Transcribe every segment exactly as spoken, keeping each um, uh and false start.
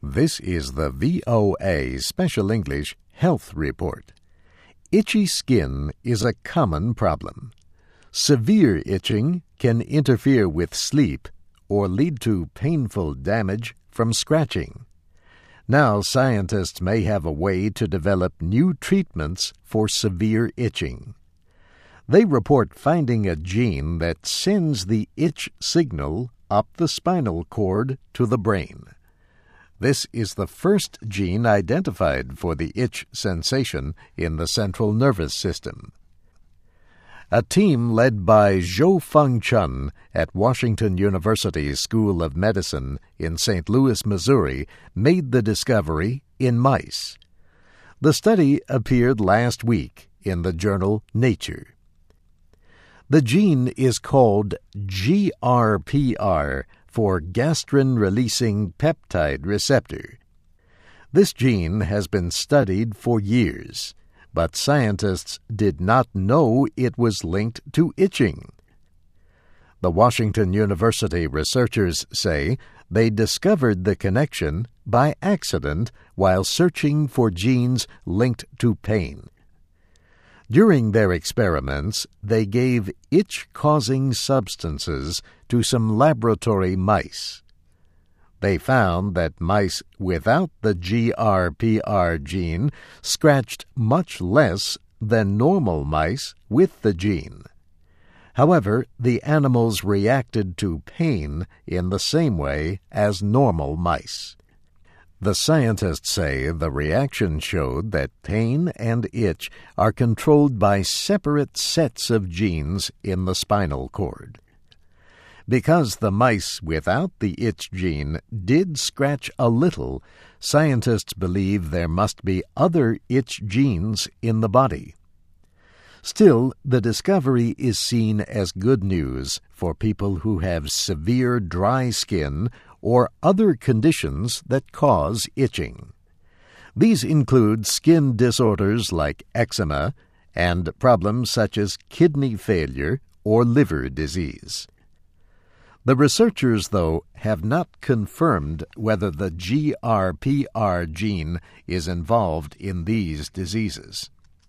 This is the V O A Special English Health Report. Itchy skin is a common problem. Severe itching can interfere with sleep or lead to painful damage from scratching. Now scientists may have a way to develop new treatments for severe itching. They report finding a gene that sends the itch signal up the spinal cord to the brain. This is the first gene identified for the itch sensation in the central nervous system. A team led by Zhou-Feng Chen at Washington University School of Medicine in Saint Louis, Missouri, made the discovery in mice. The study appeared last week in the journal Nature. The gene is called G R P R for gastrin-releasing peptide receptor. This gene has been studied for years, but scientists did not know it was linked to itching. The Washington University researchers say they discovered the connection by accident while searching for genes linked to pain. During their experiments, they gave itch-causing substances to some laboratory mice. They found that mice without the G R P R gene scratched much less than normal mice with the gene. However, the animals reacted to pain in the same way as normal mice. The scientists say the reaction showed that pain and itch are controlled by separate sets of genes in the spinal cord. Because the mice without the itch gene did scratch a little, scientists believe there must be other itch genes in the body. Still, the discovery is seen as good news for people who have severe dry skin or other conditions that cause itching. These include skin disorders like eczema and problems such as kidney failure or liver disease. The researchers, though, have not confirmed whether the G R P R gene is involved in these diseases.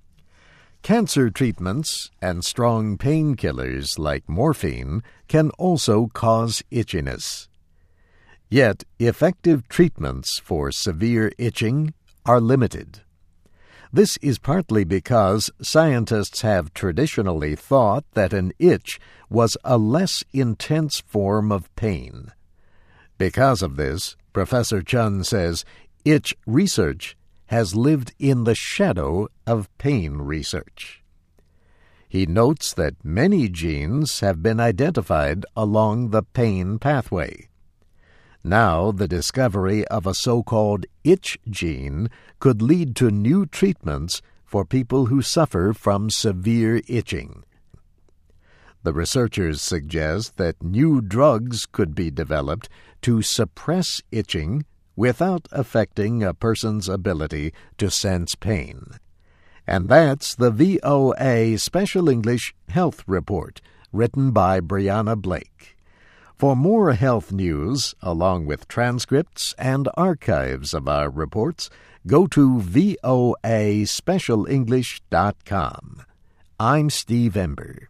Cancer treatments and strong painkillers like morphine can also cause itchiness. Yet, effective treatments for severe itching are limited. This is partly because scientists have traditionally thought that an itch was a less intense form of pain. Because of this, Professor Chen says itch research has lived in the shadow of pain research. He notes that many genes have been identified along the pain pathway. Now, the discovery of a so-called itch gene could lead to new treatments for people who suffer from severe itching. The researchers suggest that new drugs could be developed to suppress itching without affecting a person's ability to sense pain. And that's the V O A Special English Health Report, written by Brianna Blake. For more health news, along with transcripts and archives of our reports, go to V O A special english dot com. I'm Steve Ember.